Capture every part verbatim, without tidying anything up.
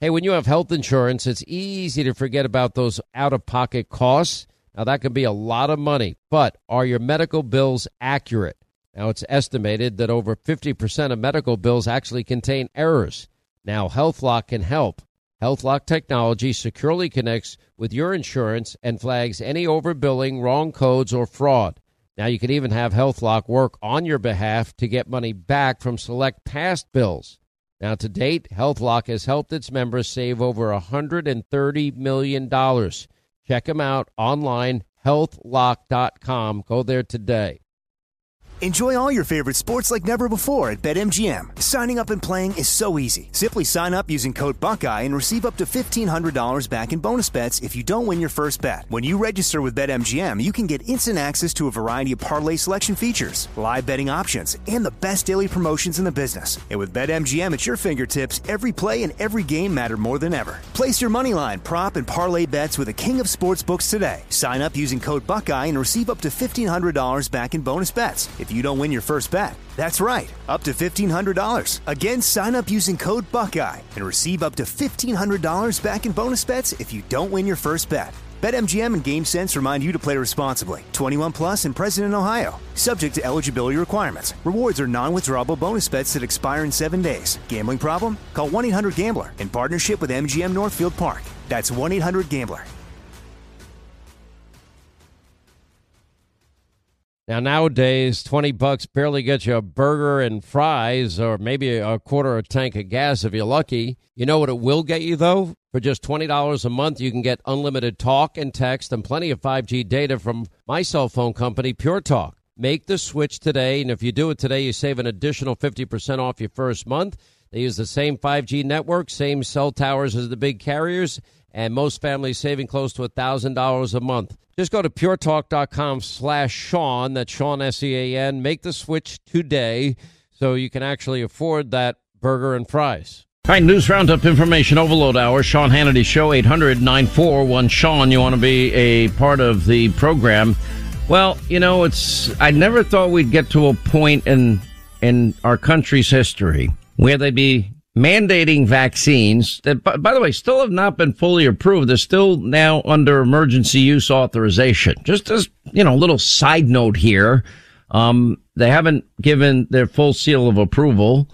Hey, when you have health insurance, it's easy to forget about those out-of-pocket costs. Now, that can be a lot of money, but are your medical bills accurate? Now, it's estimated that over fifty percent of medical bills actually contain errors. Now, HealthLock can help. HealthLock technology securely connects with your insurance and flags any overbilling, wrong codes, or fraud. Now, you can even have HealthLock work on your behalf to get money back from select past bills. Now, to date, HealthLock has helped its members save over one hundred thirty million dollars. Check them out online, health lock dot com. Go there today. Enjoy all your favorite sports like never before at BetMGM. Signing up and playing is so easy. Simply sign up using code Buckeye and receive up to fifteen hundred dollars back in bonus bets if you don't win your first bet. When you register with BetMGM, you can get instant access to a variety of parlay selection features, live betting options, and the best daily promotions in the business. And with BetMGM at your fingertips, every play and every game matter more than ever. Place your moneyline, prop, and parlay bets with the king of sportsbooks today. Sign up using code Buckeye and receive up to fifteen hundred dollars back in bonus bets if you don't win your first bet. That's right, up to fifteen hundred dollars. Again, sign up using code Buckeye and receive up to fifteen hundred dollars back in bonus bets if you don't win your first bet. BetMGM and GameSense remind you to play responsibly. twenty-one plus and present in Ohio. Subject to eligibility requirements. Rewards are non-withdrawable bonus bets that expire in seven days. Gambling problem? Call one eight hundred gambler in partnership with M G M Northfield Park. That's one eight hundred gambler. Now, nowadays, twenty bucks barely gets you a burger and fries or maybe a quarter of a tank of gas if you're lucky. You know what it will get you, though? For just twenty dollars a month, you can get unlimited talk and text and plenty of five G data from my cell phone company, Pure Talk. Make the switch today, and if you do it today, you save an additional fifty percent off your first month. They use the same five G network, same cell towers as the big carriers, and most families saving close to one thousand dollars a month. Just go to puretalk.com slash Sean, that's Sean, S E A N. Make the switch today so you can actually afford that burger and fries. All right, News Roundup Information Overload Hour, Sean Hannity Show, eight hundred nine four one Sean. You want to be a part of the program. Well, you know, it's I never thought we'd get to a point in in our country's history where they'd be mandating vaccines that, by, by the way, still have not been fully approved. They're still now under emergency use authorization. Just as, you know, a little side note here, um, they haven't given their full seal of approval.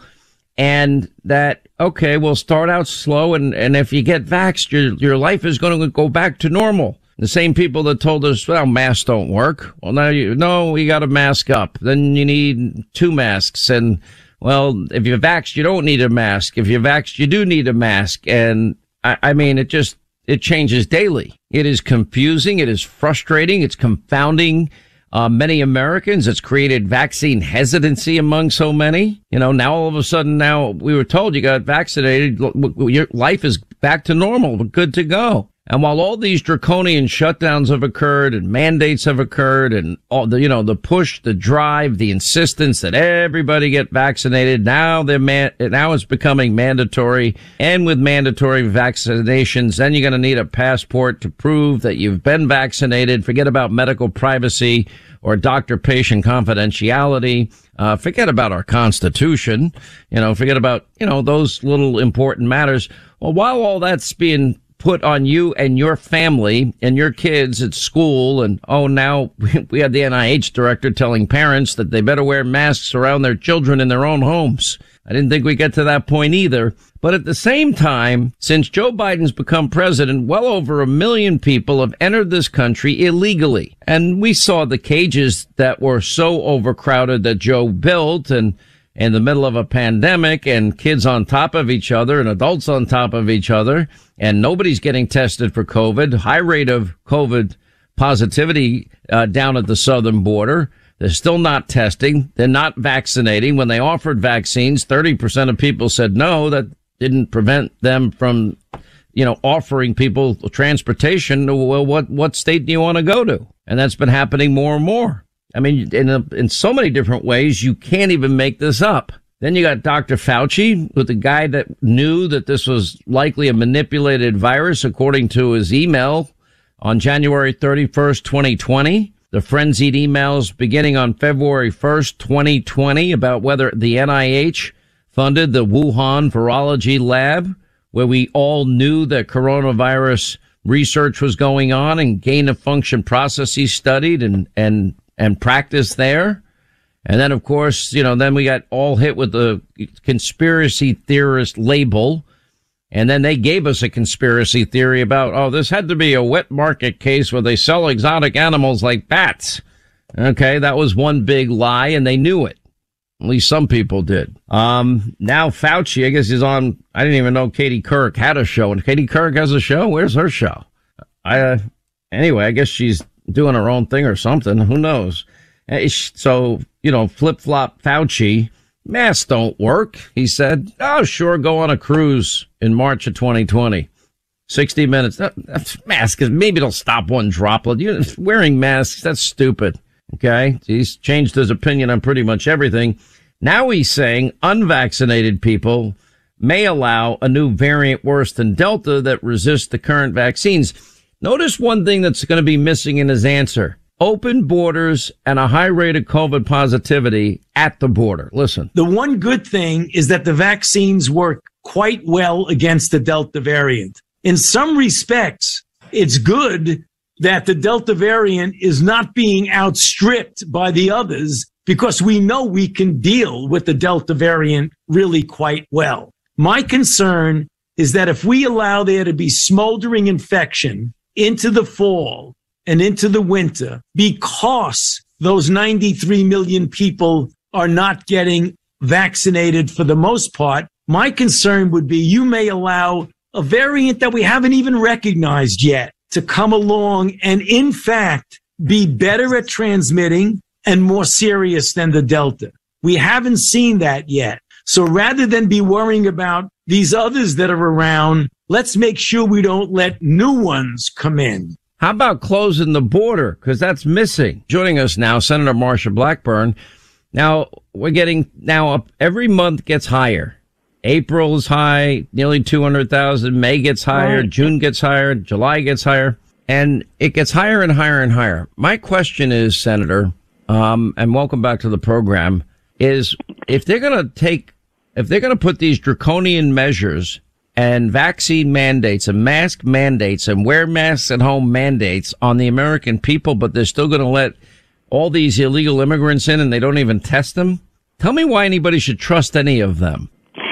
And that, okay, we'll start out slow, and, and if you get vaxxed, your, your life is going to go back to normal. The same people that told us, well, masks don't work. Well, now you, no, you got to mask up. Then you need two masks. And, well, if you're vaxxed, you don't need a mask. If you're vaxxed, you do need a mask. And I, I mean, it just, it changes daily. It is confusing. It is frustrating. It's confounding uh, many Americans. It's created vaccine hesitancy among so many. You know, now all of a sudden, now we were told you got vaccinated. Your life is back to normal. We're good to go. And while all these draconian shutdowns have occurred and mandates have occurred and all the, you know, the push, the drive, the insistence that everybody get vaccinated, now they're man, now it's becoming mandatory. And with mandatory vaccinations, then you're going to need a passport to prove that you've been vaccinated. Forget about medical privacy or doctor-patient confidentiality. Uh, forget about our Constitution. You know, forget about, you know, those little important matters. Well, while all that's being put on you and your family and your kids at school, and oh, now we had the N I H director telling parents that they better wear masks around their children in their own homes. I didn't think we'd get to that point either. But at the same time, since Joe Biden's become president, well over a million people have entered this country illegally. And we saw the cages that were so overcrowded that Joe built, and in the middle of a pandemic, and kids on top of each other and adults on top of each other, and nobody's getting tested for COVID. High rate of COVID positivity uh, down at the southern border. They're still not testing. They're not vaccinating. When they offered vaccines, thirty percent of people said no. That didn't prevent them from, you know, offering people transportation. Well, what, what state do you want to go to? And that's been happening more and more. I mean, in a, in so many different ways, you can't even make this up. Then you got Doctor Fauci, with the guy that knew that this was likely a manipulated virus, according to his email on January thirty-first, twenty twenty. The frenzied emails beginning on February first, twenty twenty, about whether the N I H funded the Wuhan Virology Lab, where we all knew that coronavirus research was going on and gain of function processes studied and, and, and practiced there. And then, of course, you know, then we got all hit with the conspiracy theorist label. And then they gave us a conspiracy theory about, oh, this had to be a wet market case where they sell exotic animals like bats. Okay, that was one big lie, and they knew it. At least some people did. Um, now Fauci, I guess he's on, I didn't even know Katie Couric had a show. And Katie Couric has a show? Where's her show? I, uh, anyway, I guess she's doing her own thing or something. Who knows? So, you know, flip-flop Fauci, masks don't work, he said. Oh, sure, go on a cruise in March of twenty twenty. sixty minutes. That, that's masks. Maybe it'll stop one droplet. You wearing masks, that's stupid. Okay? He's changed his opinion on pretty much everything. Now he's saying unvaccinated people may allow a new variant worse than Delta that resists the current vaccines. Notice one thing that's going to be missing in his answer. Open borders and a high rate of COVID positivity at the border. Listen. The one good thing is that the vaccines work quite well against the Delta variant. In some respects, it's good that the Delta variant is not being outstripped by the others because we know we can deal with the Delta variant really quite well. My concern is that if we allow there to be smoldering infection into the fall and into the winter, because those ninety-three million people are not getting vaccinated for the most part, my concern would be you may allow a variant that we haven't even recognized yet to come along and, in fact, be better at transmitting and more serious than the Delta. We haven't seen that yet. So rather than be worrying about these others that are around, let's make sure we don't let new ones come in. How about closing the border? Because that's missing. Joining us now, Senator Marsha Blackburn. Now, we're getting, now up, every month gets higher. April is high, nearly two hundred thousand. May gets higher. Right. June gets higher. July gets higher. And it gets higher and higher and higher. My question is, Senator, um, and welcome back to the program, is if they're going to take, if they're going to put these draconian measures and vaccine mandates and mask mandates and wear masks at home mandates on the American people, but they're still going to let all these illegal immigrants in and they don't even test them. Tell me why anybody should trust any of them.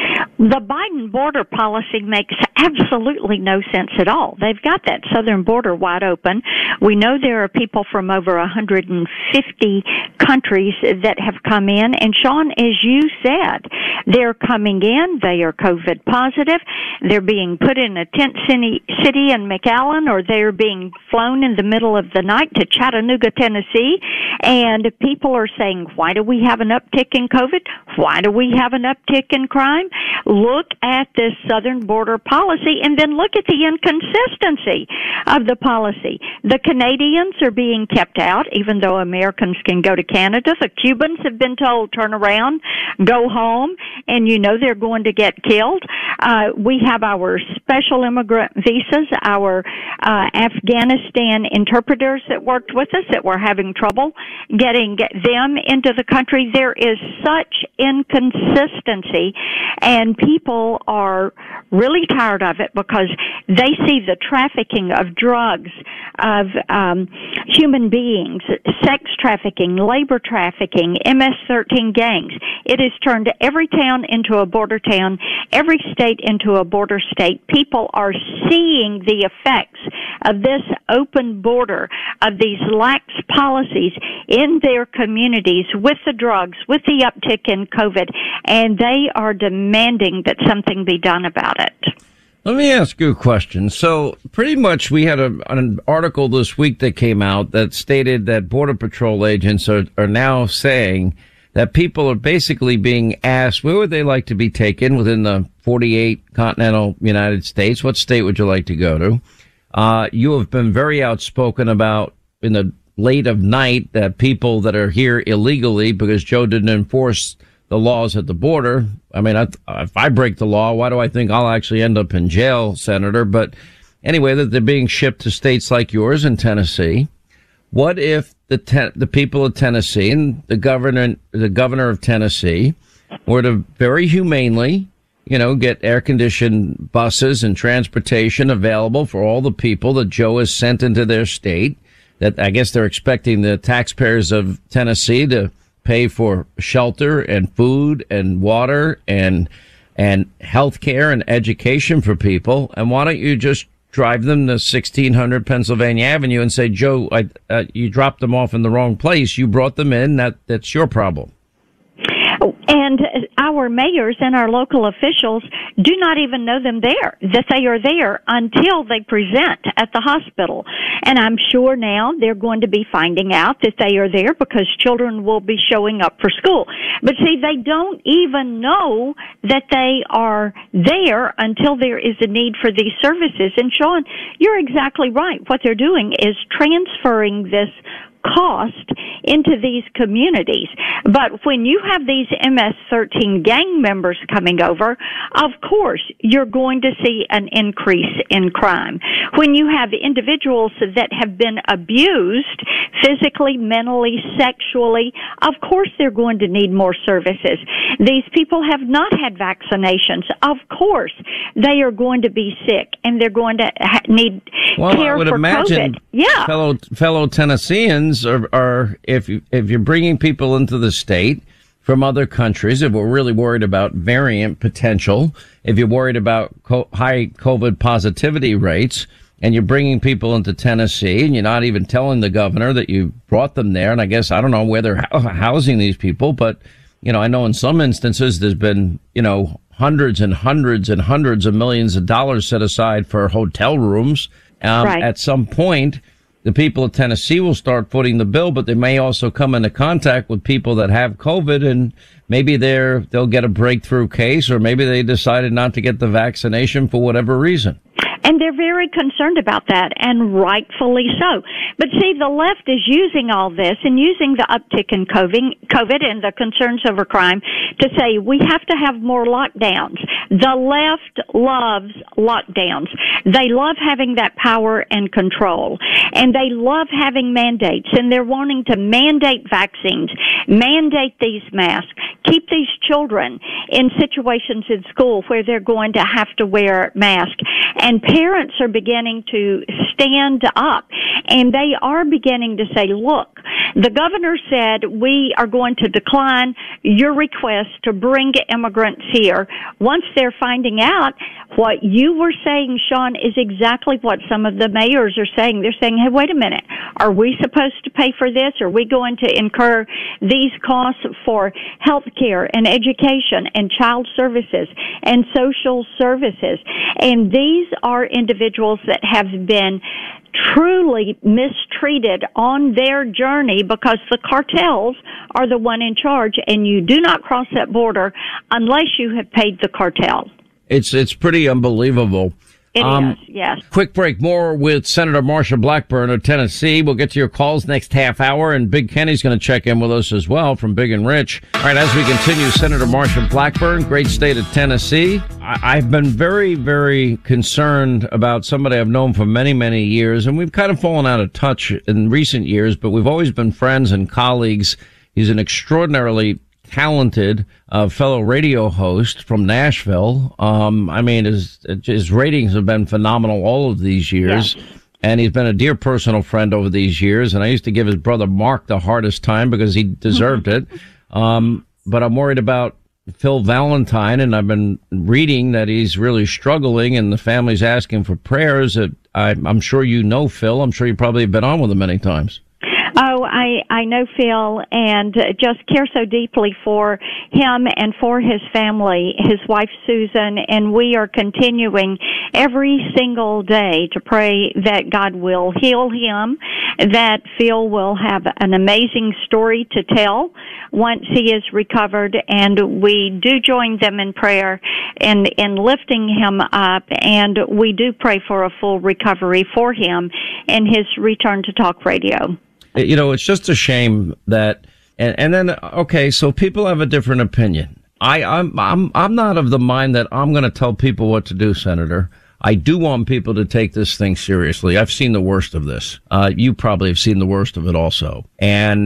The Biden border policy makes absolutely no sense at all. They've got that southern border wide open. We know there are people from over one hundred fifty countries that have come in. And, Sean, as you said, they're coming in. They are COVID positive. They're being put in a tent city, city in McAllen, or they're being flown in the middle of the night to Chattanooga, Tennessee. And people are saying, why do we have an uptick in COVID? Why do we have an uptick in crime? Look at this southern border policy and then look at the inconsistency of the policy. The Canadians are being kept out, even though Americans can go to Canada. The Cubans have been told, turn around, go home, and you know they're going to get killed. Uh, we have our special immigrant visas, our uh, Afghanistan interpreters that worked with us that were having trouble getting them into the country. There is such inconsistency, and people are really tired of it because they see the trafficking of drugs, of um, human beings, sex trafficking, labor trafficking, M S thirteen gangs. It has turned every town into a border town, every state into a border state. People are seeing the effects of this open border, of these lax policies in their communities with the drugs, with the uptick in COVID, and they are demanding that something be done about it. Let me ask you a question. So pretty much we had a, an article this week that came out that stated that Border Patrol agents are, are now saying that people are basically being asked, where would they like to be taken within the forty-eight continental United States? What state would you like to go to? Uh, you have been very outspoken about in the late of night that people that are here illegally because Joe didn't enforce the laws at the border. I mean, I, if I break the law, why do I think I'll actually end up in jail, Senator? But anyway, that they're being shipped to states like yours in Tennessee. What if the te- the people of Tennessee and the governor the governor of Tennessee were to very humanely, you know, get air-conditioned buses and transportation available for all the people that Joe has sent into their state. That I guess they're expecting the taxpayers of Tennessee to pay for shelter and food and water and and health care and education for people. And why don't you just drive them to sixteen hundred Pennsylvania Avenue and say, Joe, I, uh, you dropped them off in the wrong place. You brought them in. That that's your problem. And our mayors and our local officials do not even know them there, that they are there until they present at the hospital. And I'm sure now they're going to be finding out that they are there because children will be showing up for school. But see, they don't even know that they are there until there is a need for these services. And Sean, you're exactly right. What they're doing is transferring this cost into these communities. But when you have these M S thirteen gang members coming over, of course, you're going to see an increase in crime. When you have individuals that have been abused physically, mentally, sexually, of course they're going to need more services. These people have not had vaccinations. Of course, they are going to be sick and they're going to ha- need well, care I would for imagine COVID. Yeah. Fellow fellow Tennesseans are, are if you, if you're bringing people into the state from other countries, if we're really worried about variant potential, if you're worried about co- high COVID positivity rates, and you're bringing people into Tennessee, and you're not even telling the governor that you brought them there, and I guess I don't know where they're housing these people, but you know, I know in some instances there's been, you know, hundreds and hundreds and hundreds of millions of dollars set aside for hotel rooms. Um, right. At some point, the people of Tennessee will start footing the bill, but they may also come into contact with people that have COVID, and maybe they're, they'll get a breakthrough case, or maybe they decided not to get the vaccination for whatever reason. And they're very concerned about that, and rightfully so. But see, the left is using all this and using the uptick in COVID and the concerns over crime to say we have to have more lockdowns. The left loves lockdowns. They love having that power and control, and they love having mandates, and they're wanting to mandate vaccines, mandate these masks, keep these children in situations in school where they're going to have to wear masks. And parents are beginning to stand up, and they are beginning to say, look, the governor said we are going to decline your request to bring immigrants here. Once they're finding out, what you were saying, Sean, is exactly what some of the mayors are saying. They're saying, hey, wait a minute, are we supposed to pay for this? Are we going to incur these costs for health care and education and child services and social services? And these are individuals that have been truly mistreated on their journey because the cartels are the one in charge, and you do not cross that border unless you have paid the cartel. It's it's pretty unbelievable. It um, is, yes. Quick break. More with Senator Marsha Blackburn of Tennessee. We'll get to your calls next half hour, and Big Kenny's going to check in with us as well from Big and Rich. All right, as we continue, Senator Marsha Blackburn, great state of Tennessee. I, I've been very, very concerned about somebody I've known for many, many years, and we've kind of fallen out of touch in recent years, but we've always been friends and colleagues. He's an extraordinarily talented uh, fellow radio host from Nashville. Um, I mean, his his ratings have been phenomenal all of these years. Yes. And he's been a dear personal friend over these years. And I used to give his brother Mark the hardest time because he deserved it. Um, but I'm worried about Phil Valentine, and I've been reading that he's really struggling, and the family's asking for prayers. That I, I'm sure you know Phil. I'm sure you probably have been on with him many times. Oh, I, I know Phil, and just care so deeply for him and for his family, his wife Susan, and we are continuing every single day to pray that God will heal him, that Phil will have an amazing story to tell once he is recovered, and we do join them in prayer and in lifting him up, and we do pray for a full recovery for him and his return to talk radio. You know, it's just a shame that, and, and then, okay, so people have a different opinion. I, I'm, I'm, I'm not of the mind that I'm going to tell people what to do, Senator. I do want people to take this thing seriously. I've seen the worst of this. Uh, you probably have seen the worst of it also. And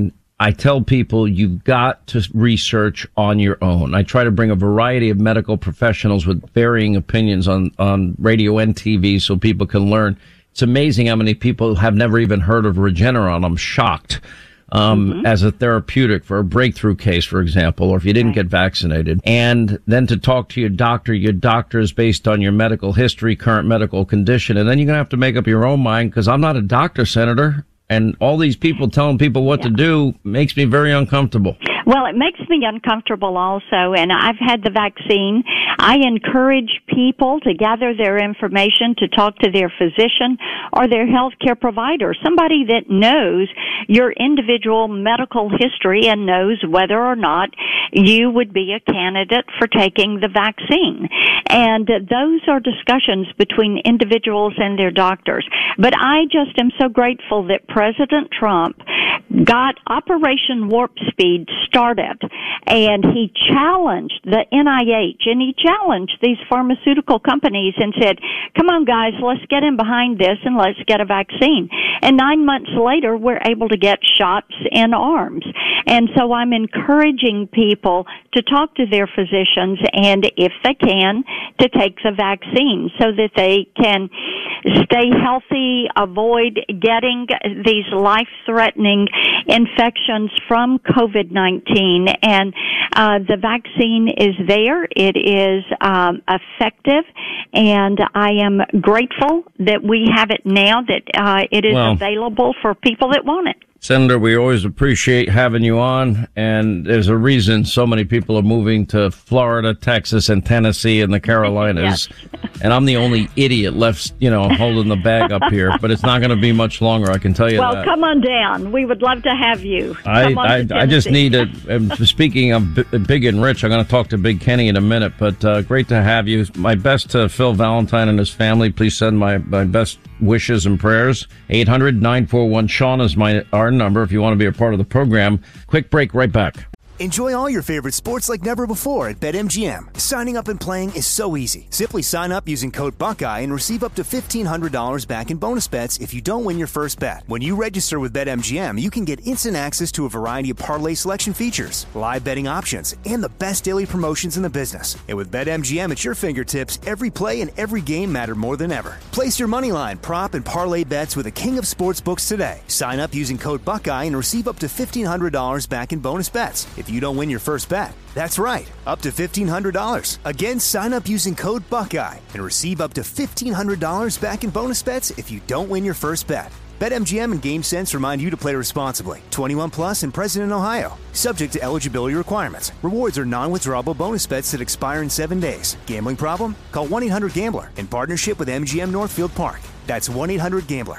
I tell people you've got to research on your own. I try to bring a variety of medical professionals with varying opinions on, on radio and T V so people can learn. It's amazing how many people have never even heard of Regeneron. I'm shocked. Um, mm-hmm. as a therapeutic for a breakthrough case, for example, or if you didn't right. get vaccinated. And then to talk to your doctor, your doctor is based on your medical history, current medical condition. And then you're going to have to make up your own mind, because I'm not a doctor, Senator. And all these people telling people what yeah. to do makes me very uncomfortable. Well, it makes me uncomfortable also, and I've had the vaccine. I encourage people to gather their information, to talk to their physician or their health care provider, somebody that knows your individual medical history and knows whether or not you would be a candidate for taking the vaccine. And those are discussions between individuals and their doctors. But I just am so grateful that President Trump got Operation Warp Speed started, and he challenged the N I H, and he challenged these pharmaceutical companies and said, come on, guys, let's get in behind this and let's get a vaccine. And nine months later, we're able to get shots in arms. And so I'm encouraging people to talk to their physicians and, if they can, to take the vaccine so that they can stay healthy, avoid getting these life-threatening infections from COVID nineteen. And uh, the vaccine is there. It is um, effective, and I am grateful that we have it now, that uh, it is well, available for people that want it. Senator, we always appreciate having you on, and there's a reason so many people are moving to Florida, Texas, and Tennessee and the Carolinas. Yes. And I'm the only idiot left, you know, holding the bag up here, but it's not going to be much longer, I can tell you well, that. Well, come on down. We would love to have you. I, I, I just need a, speaking of Big and Rich, I'm going to talk to Big Kenny in a minute, but uh, great to have you. My best to Phil Valentine and his family. Please send my, my best wishes and prayers. eight hundred nine four one Sean is my our number if you want to be a part of the program. Quick break, right back. Enjoy all your favorite sports like never before at BetMGM. Signing up and playing is so easy. Simply sign up using code Buckeye and receive up to fifteen hundred dollars back in bonus bets if you don't win your first bet. When you register with BetMGM, you can get instant access to a variety of parlay selection features, live betting options, and the best daily promotions in the business. And with BetMGM at your fingertips, every play and every game matter more than ever. Place your moneyline, prop, and parlay bets with the king of sportsbooks today. Sign up using code Buckeye and receive up to fifteen hundred dollars back in bonus bets if you don't win your first bet. That's right, up to fifteen hundred dollars. Again, sign up using code Buckeye and receive up to fifteen hundred dollars back in bonus bets if you don't win your first bet. BetMGM and GameSense remind you to play responsibly. twenty-one plus and present in Ohio. Subject to eligibility requirements. Rewards are non-withdrawable bonus bets that expire in seven days. Gambling problem? Call one eight hundred gambler in partnership with M G M Northfield Park. That's one eight hundred gambler.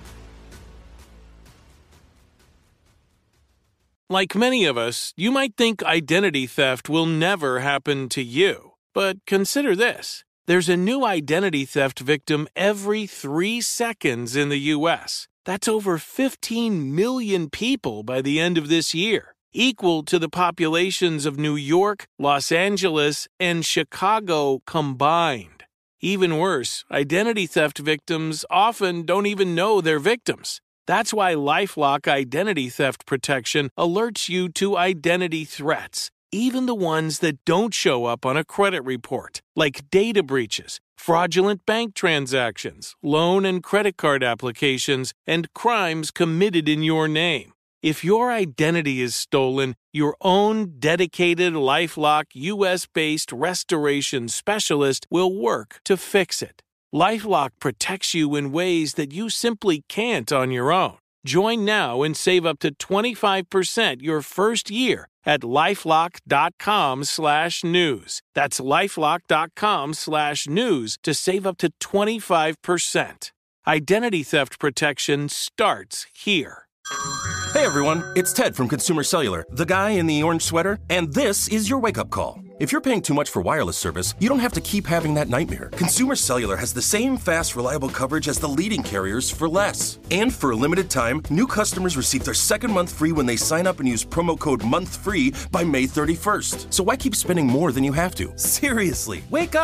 Like many of us, you might think identity theft will never happen to you. But consider this. There's a new identity theft victim every three seconds in the U S. That's over fifteen million people by the end of this year, equal to the populations of New York, Los Angeles, and Chicago combined. Even worse, identity theft victims often don't even know they're victims. That's why LifeLock Identity Theft Protection alerts you to identity threats, even the ones that don't show up on a credit report, like data breaches, fraudulent bank transactions, loan and credit card applications, and crimes committed in your name. If your identity is stolen, your own dedicated LifeLock U S-based restoration specialist will work to fix it. LifeLock protects you in ways that you simply can't on your own. Join now and save up to twenty-five percent your first year at LifeLock.com slash news. That's LifeLock.com slash news to save up to twenty-five percent. Identity theft protection starts here. Hey everyone, it's Ted from Consumer Cellular, the guy in the orange sweater, and this is your wake-up call. If you're paying too much for wireless service, you don't have to keep having that nightmare. Consumer Cellular has the same fast, reliable coverage as the leading carriers for less. And for a limited time, new customers receive their second month free when they sign up and use promo code MONTHFREE by May thirty-first. So why keep spending more than you have to? Seriously, wake up!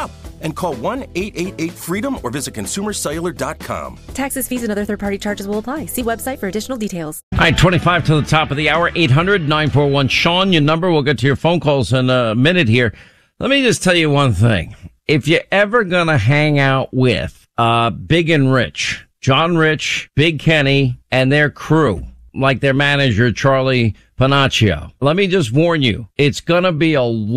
and call one eight eight eight freedom or visit consumer cellular dot com. Taxes, fees, and other third-party charges will apply. See website for additional details. All right, twenty-five to the top of the hour, eight hundred nine four one Sean, your number. We'll get to your phone calls in a minute here. Let me just tell you one thing. If you're ever going to hang out with uh Big and Rich, John Rich, Big Kenny, and their crew, like their manager, Charlie Panaccio, let me just warn you, it's going to be a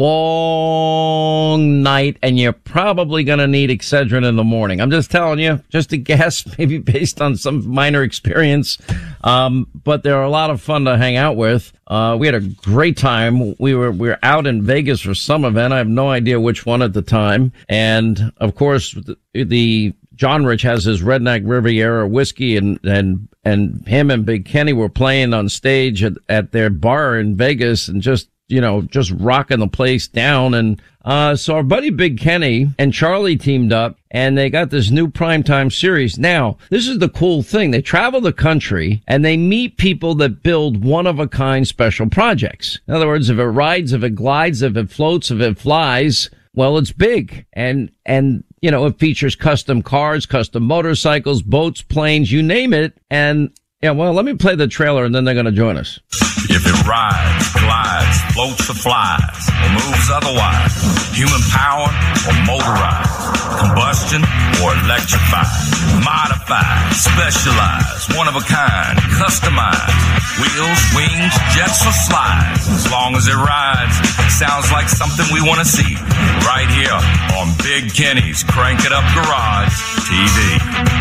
long night, and you're probably going to need Excedrin in the morning. I'm just telling you, just a guess, maybe based on some minor experience. Um, but they're a lot of fun to hang out with. Uh, we had a great time. We were, we were out in Vegas for some event. I have no idea which one at the time. And of course, the, the John Rich has his Redneck Riviera whiskey, and, and, and him and Big Kenny were playing on stage at, at their bar in Vegas and just, you know, just rocking the place down. And, uh, so our buddy Big Kenny and Charlie teamed up, and they got this new primetime series. Now, this is the cool thing. They travel the country and they meet people that build one of a kind special projects. In other words, if it rides, if it glides, if it floats, if it flies, well, it's big. And, and, you know, it features custom cars, custom motorcycles, boats, planes, you name it. And, yeah, well, let me play the trailer and then they're going to join us. If it rides, glides, floats or flies, or moves otherwise, human power or motorized, combustion or electrified, modified, specialized, one of a kind, customized, wheels, wings, jets or slides, as long as it rides, sounds like something we want to see, right here on Big Kenny's Crank It Up Garage T V.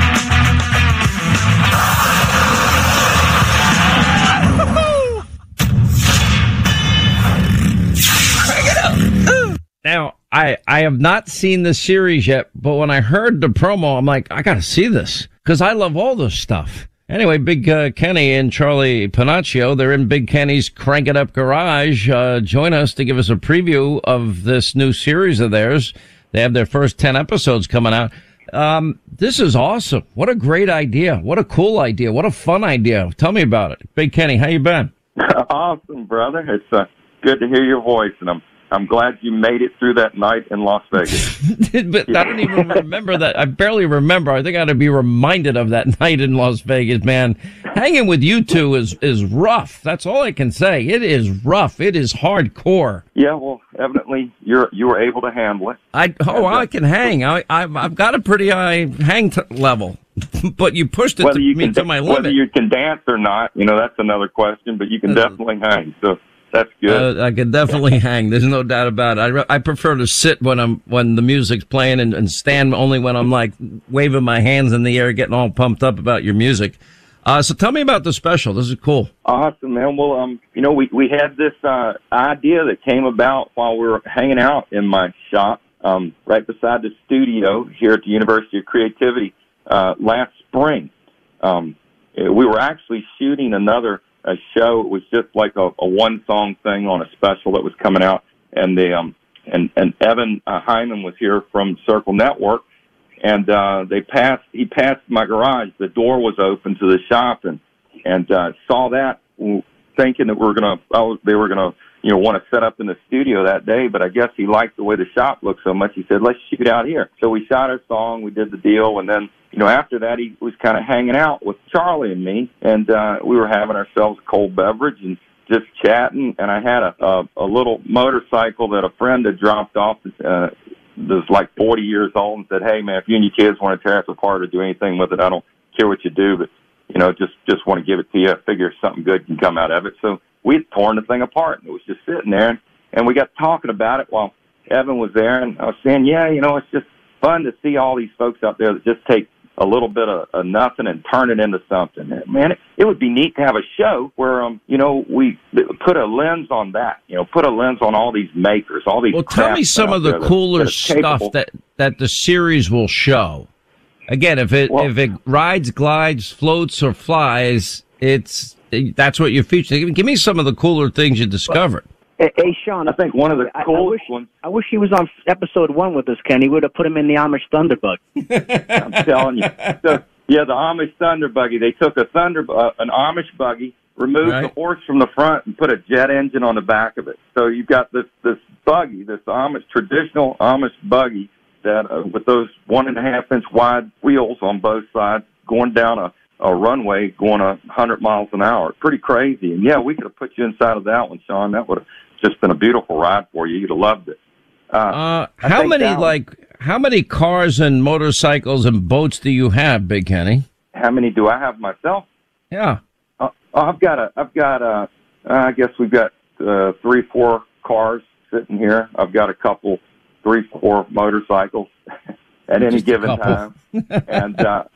Now, I, I have not seen the series yet, but when I heard the promo, I'm like, I got to see this because I love all this stuff. Anyway, Big uh, Kenny and Charlie Panaccio, they're in Big Kenny's Crank It Up Garage. Uh, join us to give us a preview of this new series of theirs. They have their first ten episodes coming out. Um, this is awesome. What a great idea. What a cool idea. What a fun idea. Tell me about it. Big Kenny, how you been? Awesome, brother. It's uh, good to hear your voice, and I'm I'm glad you made it through that night in Las Vegas. But I don't even remember that. I barely remember. I think I ought to be reminded of that night in Las Vegas, man. Hanging with you two is, is rough. That's all I can say. It is rough. It is hardcore. Yeah, well, evidently you're you were able to handle it. I oh, I can hang. I I've, I've got a pretty high hang t- level, but you pushed it whether to you me can, to my limit. Whether you can dance or not, you know, that's another question. But you can uh, definitely hang. So. That's good. Uh, I can definitely hang. There's no doubt about it. I, re- I prefer to sit when I'm when the music's playing and, and stand only when I'm like waving my hands in the air, getting all pumped up about your music. Uh, so tell me about the special. This is cool. Awesome, man. Well, um, you know, we we had this uh, idea that came about while we were hanging out in my shop, um, right beside the studio here at the University of Creativity uh, last spring. Um, we were actually shooting another. A show. It was just like a, a one song thing on a special that was coming out, and the um and and Evan uh, Hyman was here from Circle Network, and uh, they passed. He passed my garage. The door was open to the shop, and and uh, saw that, thinking that we we're gonna. I was, they were gonna you know want to set up in the studio that day, but I guess he liked the way the shop looked so much. He said, "Let's shoot out here." So we shot our song. We did the deal, and then. You know, after that, he was kind of hanging out with Charlie and me, and uh, we were having ourselves a cold beverage and just chatting. And I had a, a, a little motorcycle that a friend had dropped off uh, that was like forty years old and said, hey, man, if you and your kids want to tear us apart or do anything with it, I don't care what you do, but, you know, just, just want to give it to you. I figure something good can come out of it. So we had torn the thing apart, and it was just sitting there. And we got talking about it while Evan was there, and I was saying, yeah, you know, it's just fun to see all these folks out there that just take a little bit of, of nothing and turn it into something. Man, it, it would be neat to have a show where, um, you know, we put a lens on that, you know, put a lens on all these makers, all these Well, tell me some of the cooler that, that stuff that, that the series will show. Again, if it, well, if it rides, glides, floats, or flies, it's, that's what you feature. Give me some of the cooler things you discovered. Hey, hey, Sean, I think one of the coolest I, I wish, ones. I wish he was on episode one with us, Ken. He would have put him in the Amish Thunderbug. I'm telling you. So, yeah, the Amish Thunderbuggy. They took a thunder, uh, an Amish buggy, removed right. the horse from the front, and put a jet engine on the back of it. So you've got this this buggy, this Amish traditional Amish buggy, that uh, with those one and a half inch wide wheels on both sides, going down a, a runway, going a hundred miles an hour. Pretty crazy. And yeah, we could have put you inside of that one, Sean. That would have just been a beautiful ride for you. You'd have loved it. Uh, uh how many that, like how many cars and motorcycles and boats do you have, Big Kenny? How many do I have myself? Yeah. Uh, I've got a. I've got a. I guess we've got uh, three, four cars sitting here. I've got a couple, three, four motorcycles at any Just given time, and uh,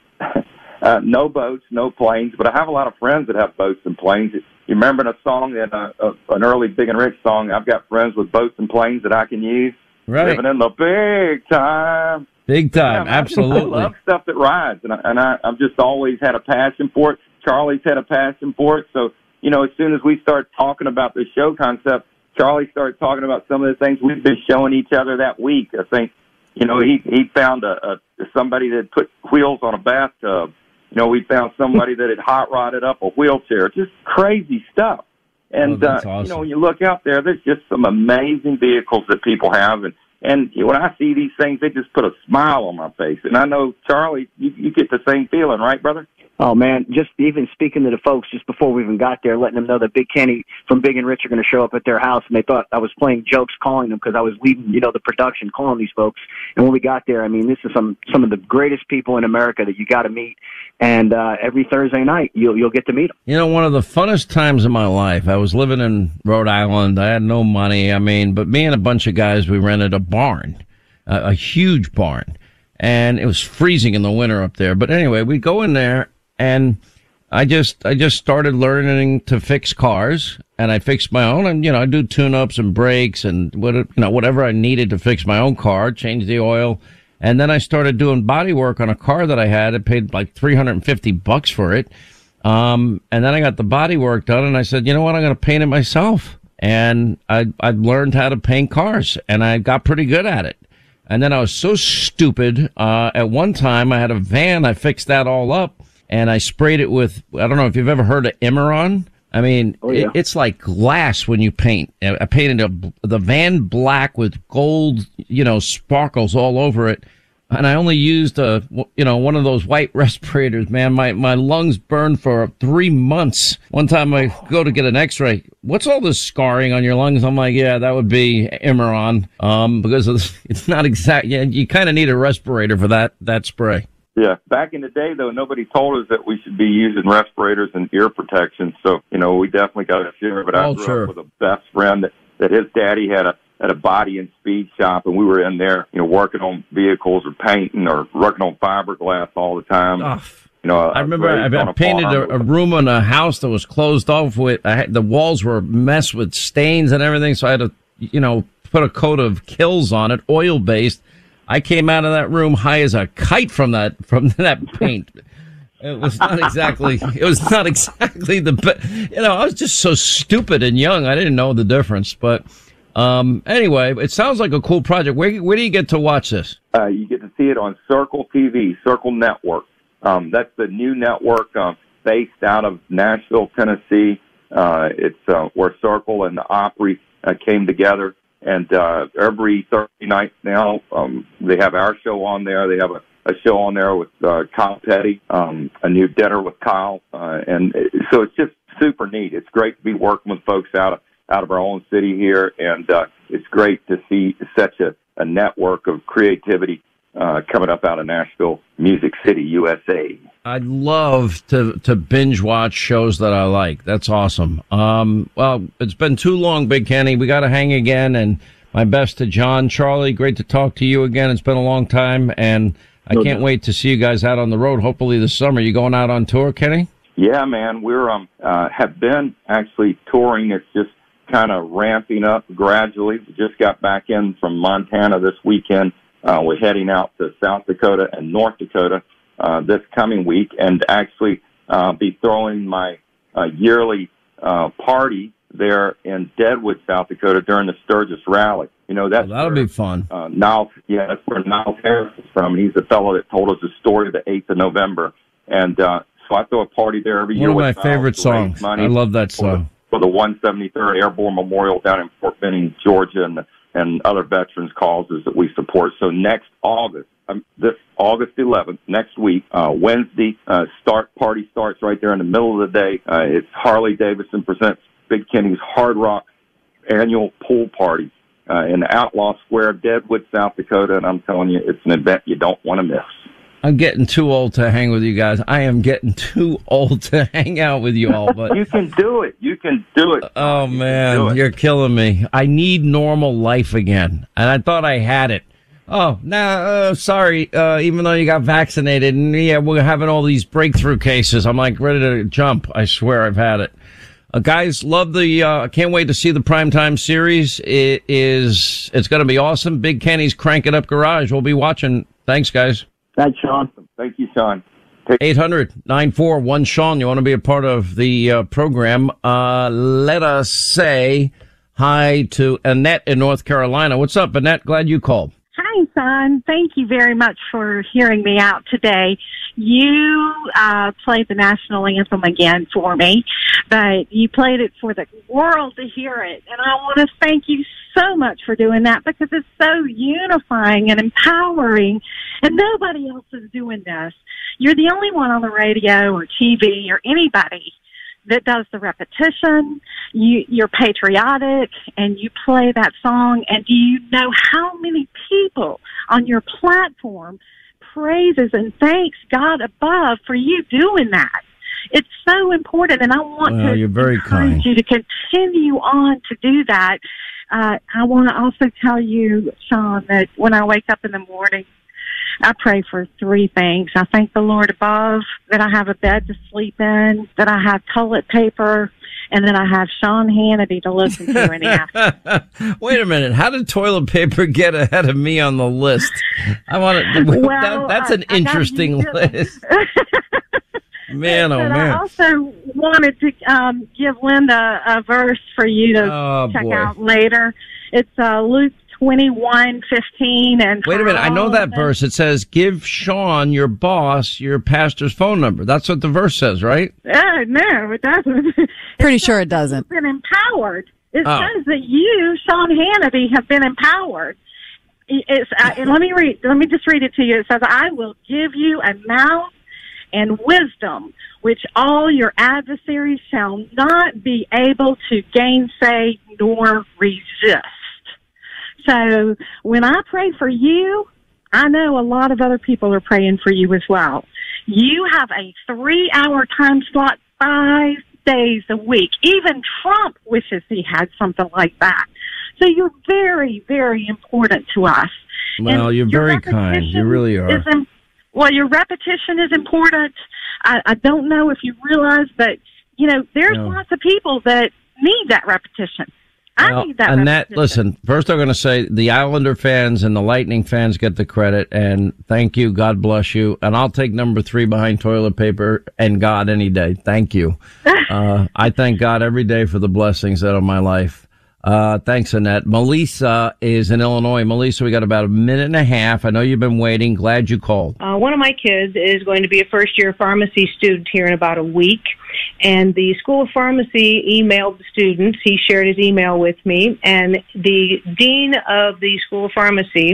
uh, no boats, no planes. But I have a lot of friends that have boats and planes. You remember a song that uh, uh, an early Big and Rich song? I've got friends with boats and planes that I can use. Right. Living in the big time. Big time, yeah, absolutely. I love stuff that rides, and, I, and I, I've just always had a passion for it. Charlie's had a passion for it. So, you know, as soon as we start talking about the show concept, Charlie started talking about some of the things we've been showing each other that week. I think, you know, he he found a, a somebody that put wheels on a bathtub. You know, we found somebody that had hot rodded up a wheelchair. Just crazy stuff. And, oh, that's uh, awesome. you know, when you look out there, there's just some amazing vehicles that people have. And, and when I see these things, they just put a smile on my face. And I know, Charlie, you, you get the same feeling, right, brother? Oh, man, just even speaking to the folks just before we even got there, letting them know that Big Kenny from Big and Rich are going to show up at their house, and they thought I was playing jokes calling them because I was leading, you know, the production, calling these folks. And when we got there, I mean, this is some some of the greatest people in America that you got to meet. And uh, every Thursday night, you'll you'll get to meet them. You know, one of the funnest times of my life, I was living in Rhode Island. I had no money. I mean, but me and a bunch of guys, we rented a barn, a, a huge barn. And it was freezing in the winter up there. But anyway, we go in there. And I just, I just started learning to fix cars, and I fixed my own, and, you know, I do tune-ups and brakes and what, you know, whatever I needed to fix my own car, change the oil. And then I started doing body work on a car that I had. I paid like three hundred fifty bucks for it. Um, and then I got the body work done, and I said, you know what? I'm going to paint it myself. And I, I learned how to paint cars, and I got pretty good at it. And then I was so stupid. Uh, at one time I had a van. I fixed that all up. And I sprayed it with, I don't know if you've ever heard of Emeron. I mean, oh, yeah. it, it's like glass when you paint. I painted a, the van black with gold, you know, sparkles all over it. And I only used a, you know, one of those white respirators, man. My, my lungs burned for three months. One time I go to get an x-ray. What's all this scarring on your lungs? I'm like, yeah, that would be Emeron. Um, because it's not exact. Yeah, you kind of need a respirator for that, that spray. Yeah. Back in the day, though, nobody told us that we should be using respirators and ear protection. So, you know, we definitely got to share. But I oh, grew sure. up with a best friend that, that his daddy had a had a body and speed shop, and we were in there, you know, working on vehicles or painting or working on fiberglass all the time. Oh. You know, I remember I, I painted a, a room in a house that was closed off with, I had, the walls were messed with stains and everything, so I had to, you know, put a coat of Kills on it, oil-based. I came out of that room high as a kite from that from that paint. It was not exactly. It was not exactly the. You know, I was just so stupid and young. I didn't know the difference. But um, anyway, it sounds like a cool project. Where where do you get to watch this? Uh, you get to see it on Circle T V, Circle Network. Um, that's the new network uh, based out of Nashville, Tennessee. Uh, it's uh, where Circle and the Opry uh, came together. And uh, every Thursday night now, um, they have our show on there. They have a, a show on there with uh, Kyle Petty, um, a new dinner with Kyle. Uh, and so it's just super neat. It's great to be working with folks out of, out of our own city here. And uh, it's great to see such a, a network of creativity uh, coming up out of Nashville, Music City, U S A. I'd love to, to binge watch shows that I like. That's awesome. Um, well, it's been too long, Big Kenny. We got to hang again. And my best to John, Charlie. Great to talk to you again. It's been a long time, and I no can't doubt. wait to see you guys out on the road. Hopefully this summer. You going out on tour, Kenny? Yeah, man. We're um uh, have been actually touring. It's just kind of ramping up gradually. We just got back in from Montana this weekend. Uh, we're heading out to South Dakota and North Dakota uh, this coming week, and actually uh, be throwing my uh, yearly uh, party there in Deadwood, South Dakota during the Sturgis Rally. You know, that's well, that'll where, be fun. Uh, Niles, yeah, that's where Niles Harris is from. He's the fellow that told us the story of the eighth of November, and uh, so I throw a party there every One year. One of with my Niles favorite songs. I love that song. For the, for the one seventy-third Airborne Memorial down in Fort Benning, Georgia, and the and other veterans causes that we support. So next August, um, this August eleventh, next week, uh, Wednesday, uh, start party starts right there in the middle of the day. Uh, it's Harley Davidson presents Big Kenny's Hard Rock annual pool party uh, in Outlaw Square, Deadwood, South Dakota. And I'm telling you, it's an event you don't want to miss. I'm getting too old to hang with you guys. I am getting too old to hang out with you all. But you can do it. You can do it. Oh, you man, you're killing me. I need normal life again. And I thought I had it. Oh, nah, uh, sorry. Uh, even though you got vaccinated, and yeah, we're having all these breakthrough cases. I'm like ready to jump. I swear I've had it. Uh, guys, love the, uh, can't wait to see the primetime series. It is, it's going to be awesome. Big Kenny's Crank It Up Garage. We'll be watching. Thanks, guys. Thanks, Sean. Thank you, Sean. eight hundred nine four one Sean. You want to be a part of the uh, program? Uh, let us say hi to Annette in North Carolina. What's up, Annette? Glad you called. Hi, son. Thank you very much for hearing me out today. You uh, played the national anthem again for me, but you played it for the world to hear it. And I want to thank you so much for doing that because it's so unifying and empowering, and nobody else is doing this. You're the only one on the radio or T V or anybody that does the repetition. You, you're patriotic, and you play that song, and do you know how many people on your platform praises and thanks God above for you doing that? It's so important, and I want well, to you're very encourage kind. you to continue on to do that. Uh, I want to also tell you, Sean, that when I wake up in the morning, I pray for three things. I thank the Lord above that I have a bed to sleep in, that I have toilet paper, and then I have Sean Hannity to listen to in the afternoon. Wait a minute. How did toilet paper get ahead of me on the list? I want to. Well, that, that's an I, I interesting list. Man, oh but man. I also wanted to um, give Linda a verse for you to Oh, check boy. out later. It's uh, Luke twenty-one fifteen. And Wait a minute. I know that verse. It says, give Sean, your boss, your pastor's phone number. That's what the verse says, right? Oh, no, it doesn't. Pretty sure it doesn't. Been empowered. It Oh. says that you, Sean Hannity, have been empowered. It's, uh, and let me read. Let me just read it to you. It says, "I will give you a mouth and wisdom, which all your adversaries shall not be able to gainsay nor resist." So when I pray for you, I know a lot of other people are praying for you as well. You have a three-hour time slot, five days a week. Even Trump wishes he had something like that. So you're very, very important to us. Well, And you're your very kind. You really are. is im- well, your repetition is important. I, I don't know if you realize, but, you know, there's No. lots of people that need that repetition. I Well, need that Annette, repetition. listen, first I'm going to say the Islander fans and the Lightning fans get the credit, and thank you. God bless you. And I'll take number three behind toilet paper and God any day. Thank you. uh, I thank God every day for the blessings that are in my life. Uh, thanks, Annette. Melissa is in Illinois. Melissa, we got about a minute and a half. I know you've been waiting. Glad you called. Uh, one of my kids is going to be a first-year pharmacy student here in about a week, and the School of Pharmacy emailed the students. He shared his email with me, and the dean of the School of Pharmacy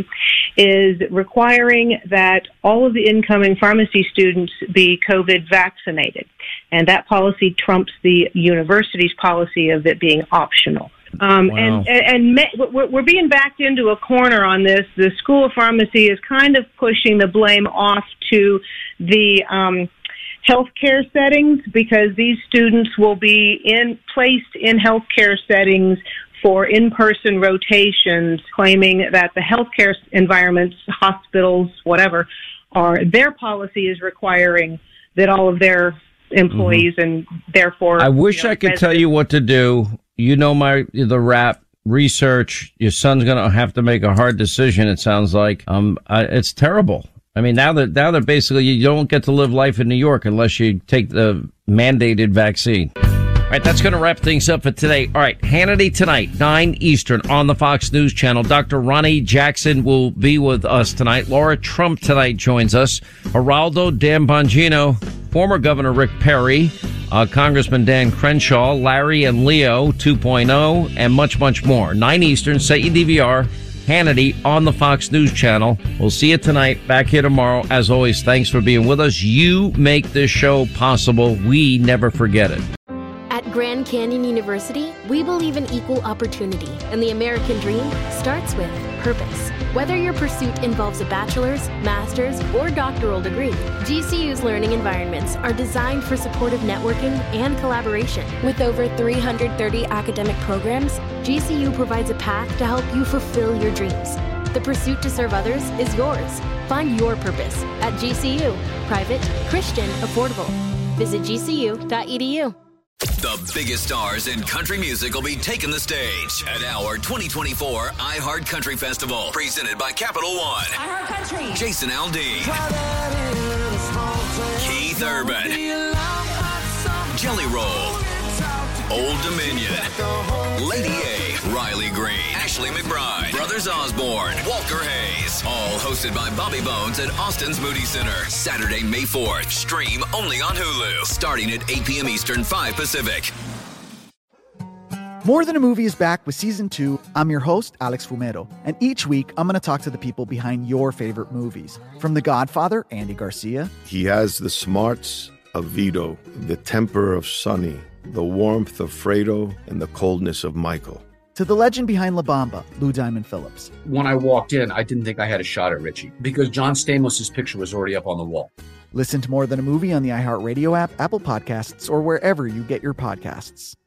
is requiring that all of the incoming pharmacy students be COVID vaccinated, and that policy trumps the university's policy of it being optional. Um, Wow. And, and, and ma- we're, we're being backed into a corner on this. The School of Pharmacy is kind of pushing the blame off to the um, healthcare settings because these students will be in placed in healthcare settings for in-person rotations, claiming that the healthcare environments, hospitals, whatever, are their policy is requiring that all of their employees mm-hmm. and therefore I wish you know, I could residents- tell you what to do. You know my the rap research. Your son's going to have to make a hard decision. It sounds like um, I, it's terrible. I mean, now that now that basically you don't get to live life in New York unless you take the mandated vaccine. All right, that's going to wrap things up for today. All right, Hannity tonight, nine Eastern on the Fox News Channel. Doctor Ronnie Jackson will be with us tonight. Laura Trump tonight joins us. Geraldo Dan Bongino, former Governor Rick Perry, uh, Congressman Dan Crenshaw, Larry and Leo two point oh, and much, much more. nine Eastern, set your D V R, Hannity on the Fox News Channel. We'll see you tonight, back here tomorrow. As always, thanks for being with us. You make this show possible. We never forget it. At Grand Canyon University, we believe in equal opportunity, and the American dream starts with purpose. Whether your pursuit involves a bachelor's, master's, or doctoral degree, G C U's learning environments are designed for supportive networking and collaboration. With over three hundred thirty academic programs, G C U provides a path to help you fulfill your dreams. The pursuit to serve others is yours. Find your purpose at G C U. Private, Christian, affordable. Visit G C U dot E D U. The biggest stars in country music will be taking the stage at our twenty twenty-four iHeart Country Festival, presented by Capital One. iHeart Country. Jason Aldean. Keith Urban. Jelly Roll. Old Dominion. Lady A. Riley Green. Ashley McBride. Brothers Osborne. Walker Hayes. All hosted by Bobby Bones at Austin's Moody Center. Saturday, May fourth. Stream only on Hulu. Starting at eight p.m. Eastern, five Pacific. More Than a Movie is back with Season two. I'm your host, Alex Fumero. And each week, I'm going to talk to the people behind your favorite movies. From The Godfather, Andy Garcia. He has the smarts of Vito, the temper of Sonny, the warmth of Fredo, and the coldness of Michael. To the legend behind La Bamba, Lou Diamond Phillips. When I walked in, I didn't think I had a shot at Richie because John Stamos' picture was already up on the wall. Listen to More Than a Movie on the iHeartRadio app, Apple Podcasts, or wherever you get your podcasts.